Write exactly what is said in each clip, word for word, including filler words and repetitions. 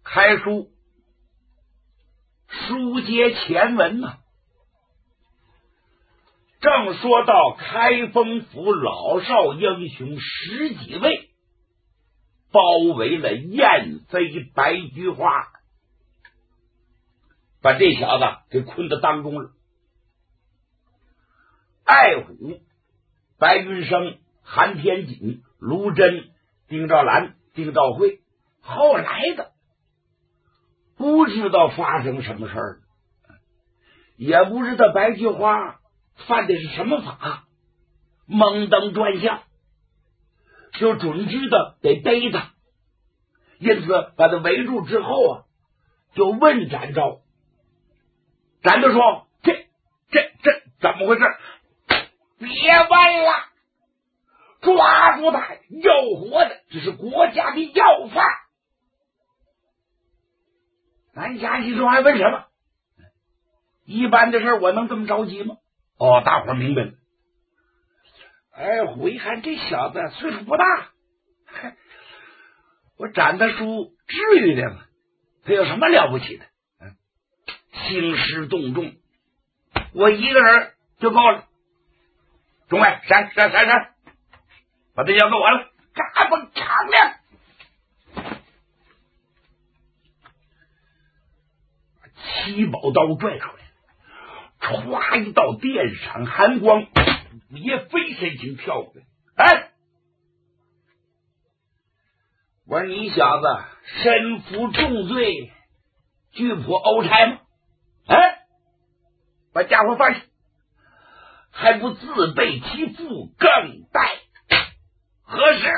开书，书接前文呢、啊。正说到开封府老少英雄十几位包围了燕飞白菊花，把这小子给困在当中了。艾虎、白云生、韩天锦、卢真、丁兆兰、丁兆会，后来的不知道发生什么事儿，也不知道白菊花犯的是什么法，蒙登转向，就准知道得逮他，因此把他围住之后啊，就问展昭。展昭说：“这、这、这怎么回事？别问了，抓住他，要活的，这是国家的要犯。”南侠心说：“还问什么？一般的事我能这么着急吗？”哦，大伙儿明白了。哎，我一看这小子岁数不大，我展他书至于的吗？他有什么了不起的？嗯，兴师动众，我一个人就够了。众位，闪闪闪闪，把这交给我了，嘎嘣敞亮，七宝刀拽出来。唰一道电闪寒光，也飞身形跳过来。哎，我说你小子身负重罪，拒捕欧差吗？哎，把家伙放下，还不自备其父，更待何时？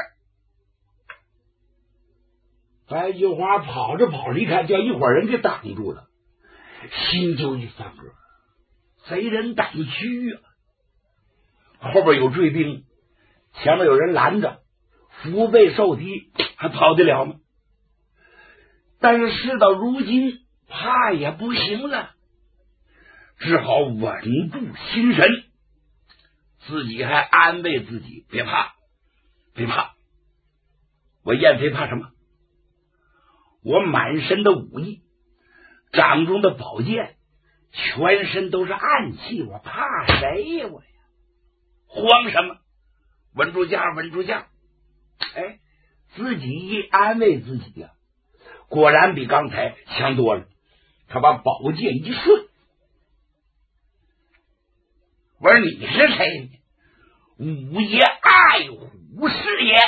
白菊花跑着跑着，一看叫一伙人给挡住了，心就一翻个。贼人胆虚啊！后边有追兵，前面有人拦着，腹背受敌，还跑得了吗？但是事到如今，怕也不行了，只好稳住心神，自己还安慰自己：别怕，别怕，我燕飞怕什么？我满身的武艺，掌中的宝剑。全身都是暗器，我怕谁呀？我呀，慌什么？稳住架，稳住架！哎，自己一安慰自己呀、啊，果然比刚才强多了。他把宝剑一顺，我说你是谁？五爷爱虎是也。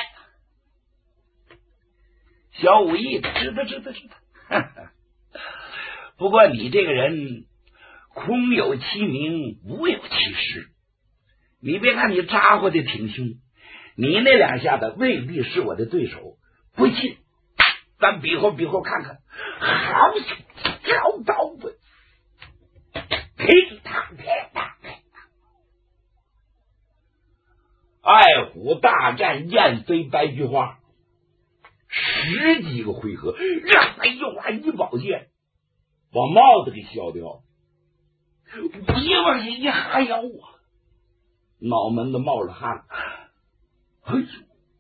小武艺知道知道知道，哈哈。不过你这个人。空有其名，无有其实。你别看你扎呼的挺凶，你那两下子未必是我的对手。不信，咱比划比划看看。好小刀子，乒乓乒乓乒乓。爱虎大战燕飞白菊花，十几个回合，让白菊花一宝剑把帽子给削掉了。我一往下一哈腰啊，脑门子冒着汗。哎呦，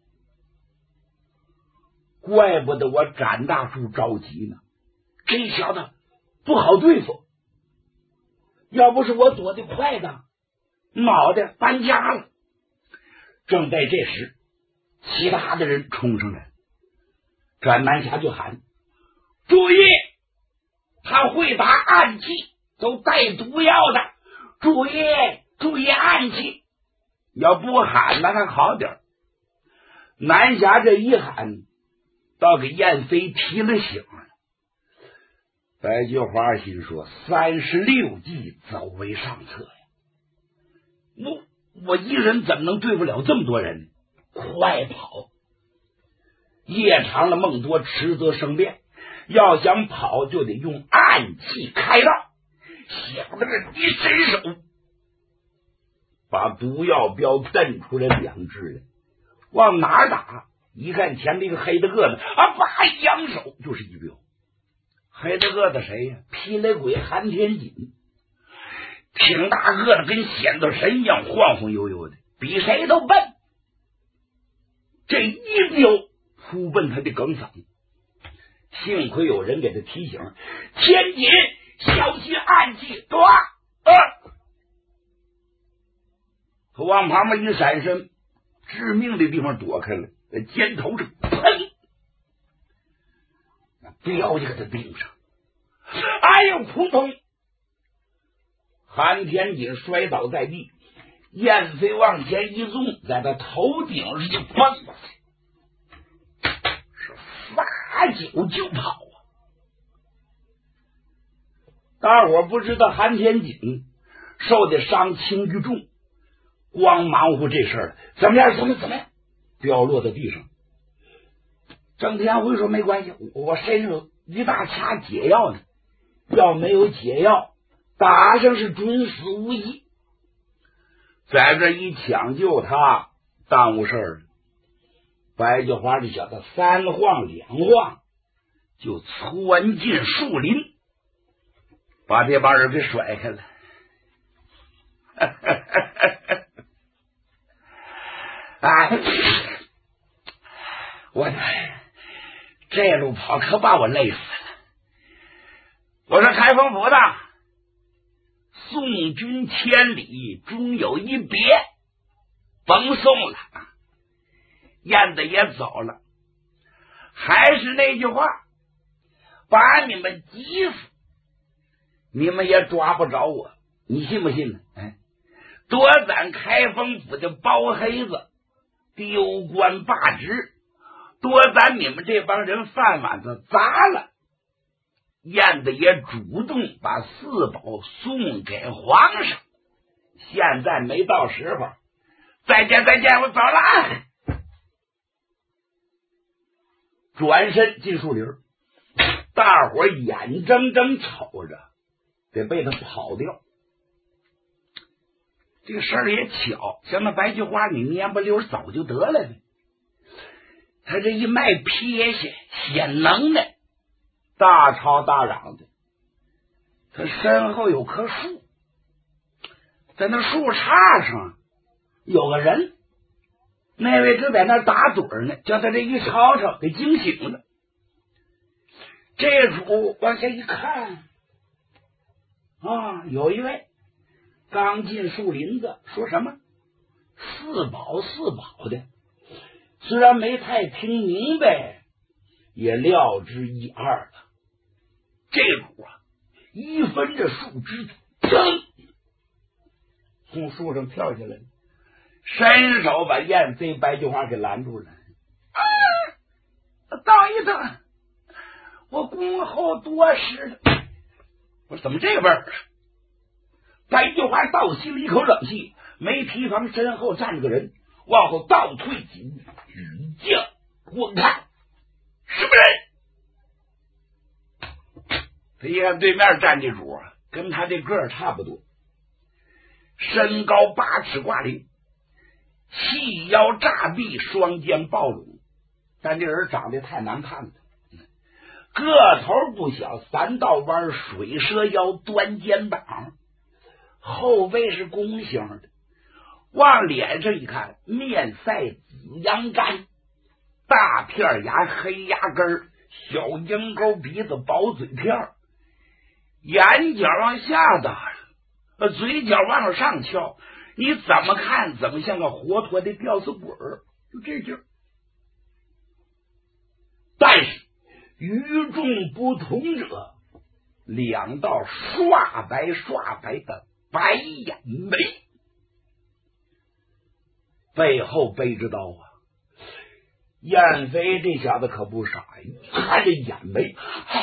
怪不得我展大叔着急呢，这小子不好对付。要不是我躲得快的，脑袋搬家了。正在这时，其他的人冲上来，展南侠就喊：“注意，他会打暗器。”都带毒药的，注意注意暗器！要不喊那还好点。南侠这一喊，倒给燕飞提了醒了。白菊花心说：三十六计，走为上策呀！我我一人怎么能对付了这么多人？快跑！夜长了梦多，迟则生变。要想跑，就得用暗器开道。想着这一伸手，把毒药镖瞪出来两只来，往哪儿打？一看前面一个黑的个子啊，拔一扬手就是一镖。黑的个子谁呀？霹雷鬼韩天锦，挺大个子，跟显斗神一样，晃晃悠悠的，比谁都笨。这一镖扑奔他的梗嗓， 幸亏有人给他提醒，千金小心暗器，躲！呃，他往旁边一闪身，致命的地方躲开了，在肩头上砰，镖就给他钉上。哎呦，扑通！韩天锦摔倒在地，燕飞往前一纵，在他头顶上就蹦，是发酒就跑啊！大伙不知道韩天锦受的伤轻与重，光忙活这事儿，怎么样？怎么怎么样？掉落在地上。郑天辉说：“没关系，我身上有一大卡解药呢，要没有解药，打上是准死无疑。在这一抢救他，耽误事儿了。”白菊花这小子三晃两晃就窜进树林，把这帮人给甩开了。哎，我这路跑可把我累死了。我说开封府的，送君千里，终有一别，甭送了，燕子也走了。还是那句话，把你们急死，你们也抓不着我，你信不信呢？哎，夺咱开封府的包黑子，丢官罢职，夺咱你们这帮人饭碗子砸了。燕子也主动把四宝送给皇上，现在没到时候，再见再见，我走了。转身进树林，大伙眼睁睁瞅着得被他跑掉。这个事儿也巧，像那白菊花你蔫不溜早就得了呢，他这一卖撇下显能耐，大吵大嚷的。他身后有棵树，在那树杈上有个人，那位正在那打盹呢，叫他这一吵吵给惊醒了。这主往下一看，啊，有一位刚进树林子，说什么四宝四宝的，虽然没太听明白，也料之一二了。这主啊，一分着树枝，噌，从树上跳下来，伸手把燕飞白菊花给拦住了。啊，等一等，我恭候多时了。我说怎么这味儿？白菊花倒吸了一口冷气，没提防身后站着个人，往后倒退几步，语将我看什么人？他一看对面站这主啊，跟他这个儿差不多，身高八尺挂零，细腰炸臂，双肩抱拢，但这人长得太难看了，个头不小，三道弯，水蛇腰，端肩膀，后背是弓形的，往脸上一看，面赛紫阳干，大片牙，黑牙根，小鹰钩鼻子，薄嘴片，眼角往下打，嘴角往上翘，你怎么看怎么像个活脱的吊死鬼儿，就这劲儿。但是与众不同者，两道刷白刷白的白眼眉，背后背着刀啊！燕飞这小子可不傻呀，看这眼眉，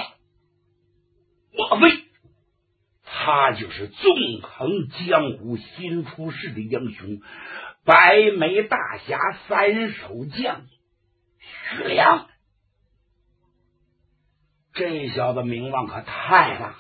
莫非他就是纵横江湖新出世的英雄，白眉大侠三手将徐良？这小子名望可太大了，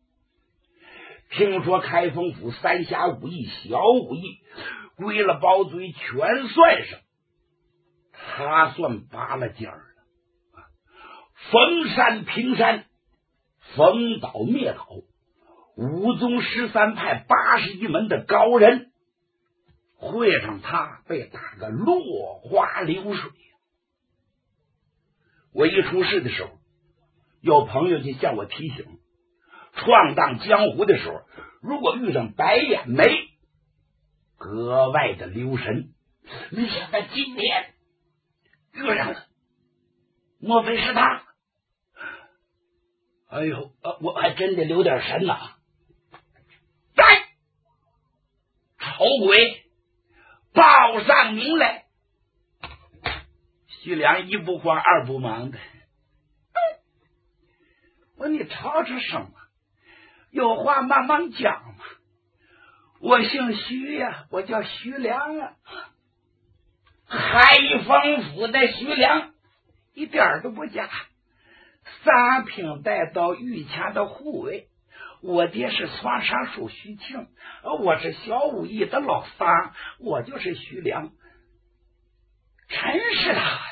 听说开封府三侠五义小五义归了包嘴全算上，他算拔了尖儿了。逢山平山，逢倒灭倒，五宗十三派八十一门的高人，会上他被打个落花流水。我一出事的时候， 有朋友就向我提醒，闯荡江湖的时候，如果遇上白眼眉，格外的留神。你想他今天遇上了，莫非是他？哎呦，我还真得留点神呐！来，丑鬼，报上名来！徐良一不慌二不忙的，我说你吵吵什么？有话慢慢讲嘛。我姓徐呀、啊，我叫徐良啊。海丰府的徐良一点都不假，三品带到御前的护卫。我爹是双山术徐庆，我是小武艺的老三，我就是徐良。真是他呀！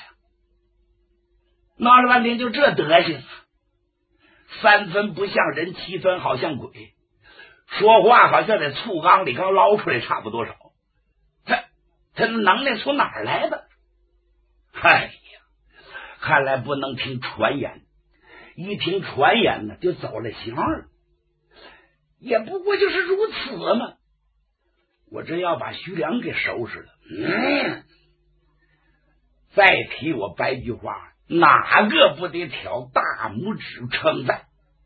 闹了半天就这德行，三分不像人，七分好像鬼，说话好像在醋缸里刚捞出来差不多少。他他能耐从哪儿来的？哎呀，看来不能听传言，一听传言呢就走了形了，也不过就是如此嘛。我这要把徐良给收拾了。嗯，再提我白菊花，哪个不得挑大拇指称赞？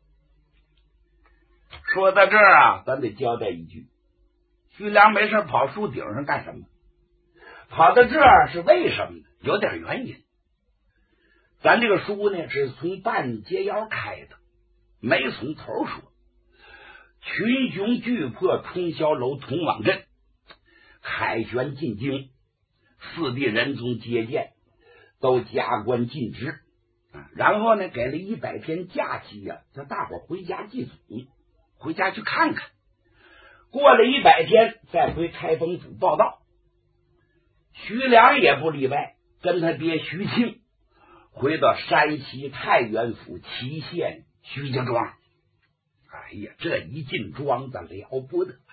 说到这儿啊，咱得交代一句，徐良没事跑树顶上干什么？跑到这儿是为什么呢？有点原因。咱这个书呢是从半截腰开的，没从头说。群雄巨破冲霄楼通往镇，凯旋进京，四弟仁宗接见，都加官进职，然后呢给了一百天假期呀、啊，叫大伙回家祭祖，回家去看看。过了一百天再回开封府报道。徐良也不例外，跟他爹徐庆回到山西太原府祁县徐家庄。哎呀，这一进庄子了不得，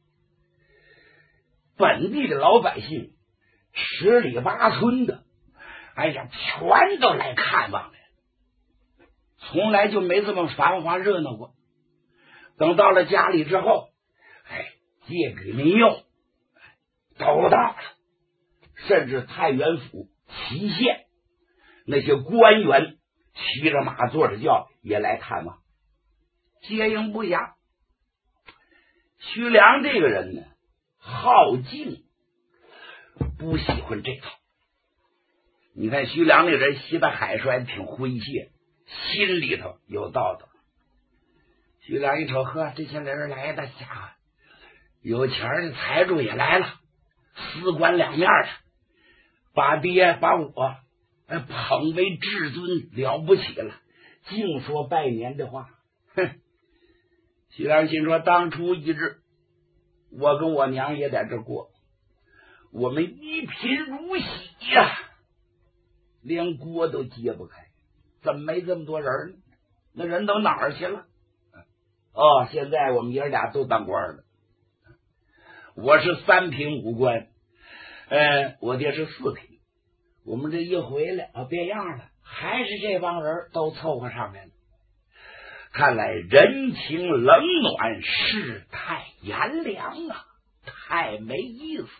本地的老百姓十里八村的，哎呀，全都来看望来了，从来就没这么繁华热闹过。等到了家里之后，哎，借给民用都到了，甚至太原府祁县那些官员骑着马坐着轿也来看望，接应不暇。徐良这个人呢，好静，不喜欢这套。你看徐良那个人习得海帅挺诙谐，心里头有道道。徐良一瞅，呵，这些人来的家伙，有钱的财主也来了，四官两面的，把爹把我捧为至尊，了不起了，净说拜年的话。哼！徐良心说，当初一日我跟我娘也在这过，我们一贫如洗呀、啊，连锅都揭不开，怎么没这么多人呢？那人都哪儿去了？哦，现在我们爷俩都当官了，我是三品武官，呃，我爹是四品。我们这一回来啊，变样了，还是这帮人都凑合上来了。看来人情冷暖，世态炎凉啊，太没意思了。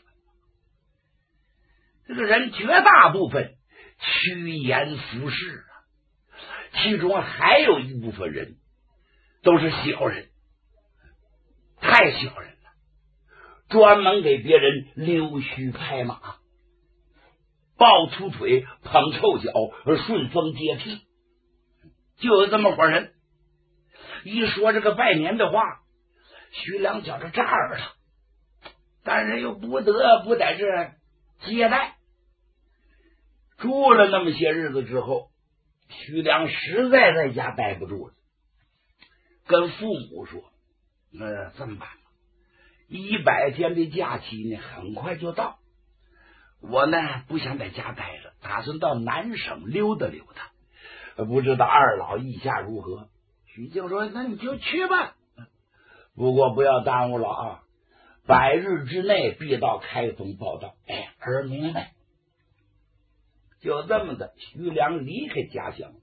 这个人绝大部分趋炎附势啊，其中还有一部分人都是小人，太小人了，专门给别人溜须拍马，抱粗腿，捧臭脚，顺风接屁，就有这么伙人。一说这个拜年的话，徐良觉着炸耳了，但是又不得不在这接待。住了那么些日子之后，徐良实在在家待不住了，跟父母说：“那这么办吧，一百天的假期呢，很快就到。我呢不想在家待着，打算到南省溜达溜达，不知道二老意下如何？”徐静说：“那你就去吧，不过不要耽误了啊，百日之内必到开封报道。”哎，儿明白。就这么的，徐良离开家乡，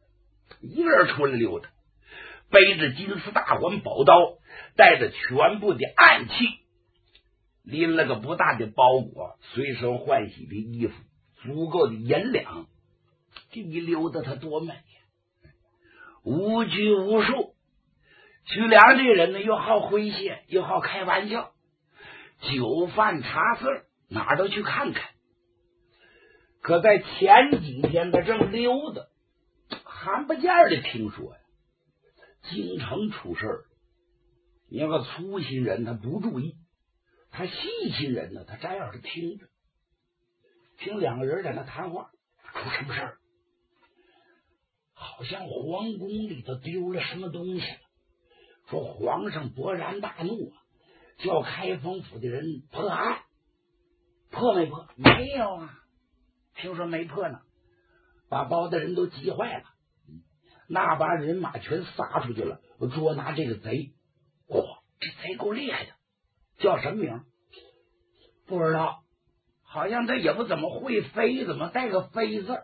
一个人出来溜达，背着金丝大环宝刀，带着全部的暗器，拎了个不大的包裹，随身换洗的衣服，足够的银两，这一溜达他多美呀！无拘无束。徐良这个人呢，又好诙谐，又好开玩笑，酒饭茶肆哪儿都去看看。可在前几天他正溜达，看不见的听说呀，京城出事儿。你要个粗心人他不注意，他细心人呢，他这样是听着，听两个人在那谈话，出什么事儿？好像皇宫里头丢了什么东西了，说皇上勃然大怒，叫开封府的人破案。破没破？没有啊，听说没破呢，把包的人都急坏了，那把人马全撒出去了，捉拿这个贼。哇，这贼够厉害的，叫什么名？不知道，好像他也不怎么会飞，怎么带个飞字？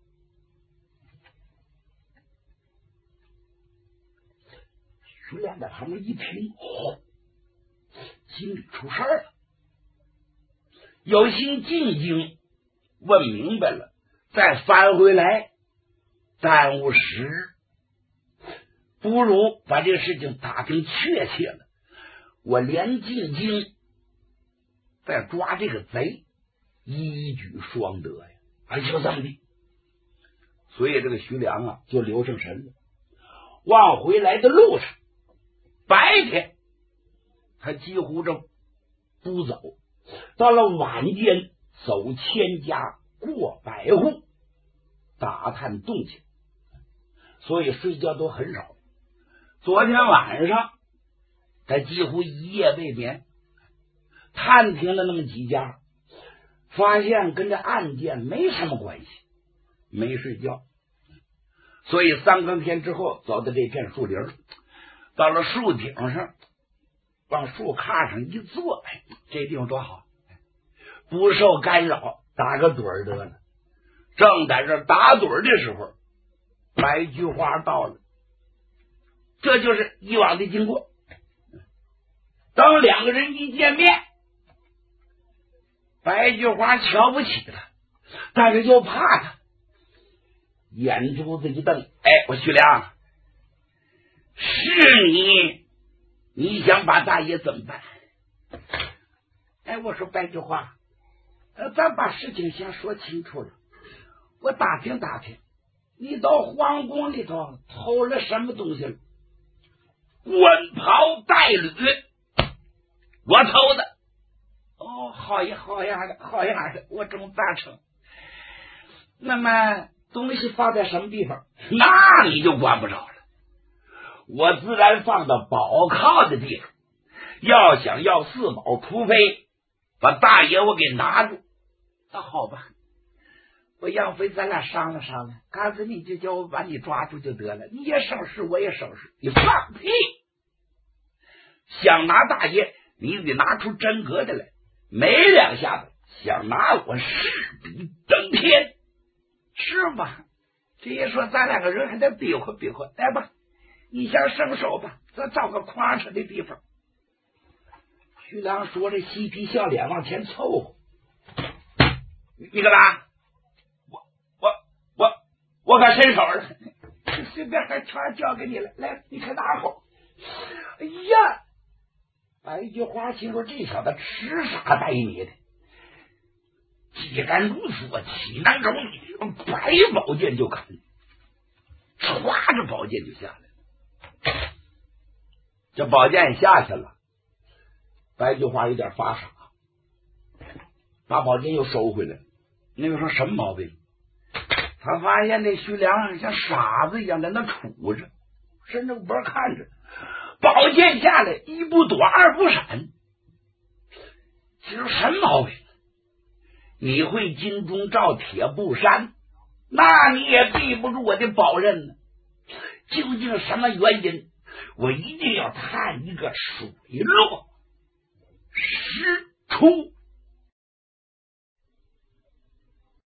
徐良在旁边一听，哦，心里出事儿了，有心进京问明白了，再翻回来耽误时，不如把这个事情打听确切了，我连进京再抓这个贼，一举双得呀！哎，就这么的，所以这个徐良啊，就留上神了。往回来的路上，白天他几乎这不走，到了晚间走千家过百户，打探动静，所以睡觉都很少。昨天晚上他几乎一夜未眠，探听了那么几家，发现跟这案件没什么关系，没睡觉。所以三更天之后走到这片树林，到了树顶上，往树炕上一坐，哎，这地方多好，不受干扰，打个盹儿得了。正在这打盹儿的时候，白菊花到了，这就是以往的经过。当两个人一见面，白菊花瞧不起他，但是又怕他，眼珠子一瞪，哎，我徐良，是你，你想把大爷怎么办？哎，我说白菊花，呃，咱把事情先说清楚了。我打听打听，你到皇宫里头偷了什么东西了？官袍带履，我偷的。哦，好呀，好呀的，好呀的，我真赞成。那么东西放在什么地方？那你就管不着了。我自然放到宝靠的地方。要想要四宝，除非把大爷我给拿住。那好吧，我杨飞咱俩商量商量，干脆你就叫我把你抓住就得了，你也省事，我也省事。你放屁！想拿大爷，你得拿出真格的来，没两下子想拿我势比登天，是吧？这一说咱两个人还得比划比划，来吧，你先伸手吧，咱找个宽敞的地方。徐良说着嬉皮笑脸往前凑合，你干嘛？我我我我可伸手了，随便还全交给你了，来，你可拿好。哎呀，白菊花心说这小子吃啥带你的？既然如此，我岂能容你？白宝剑就砍，歘着宝剑就下来了。这宝剑下去了，白菊花有点发傻，把宝剑又收回来。那个说什么毛病？他发现那徐良像傻子一样在那杵着，伸着脖看着，宝剑下来，一不躲二不闪。这是什么毛病？你会金钟罩铁布衫，那你也避不住我的宝刃呢。究竟什么原因？我一定要探一个水落石出。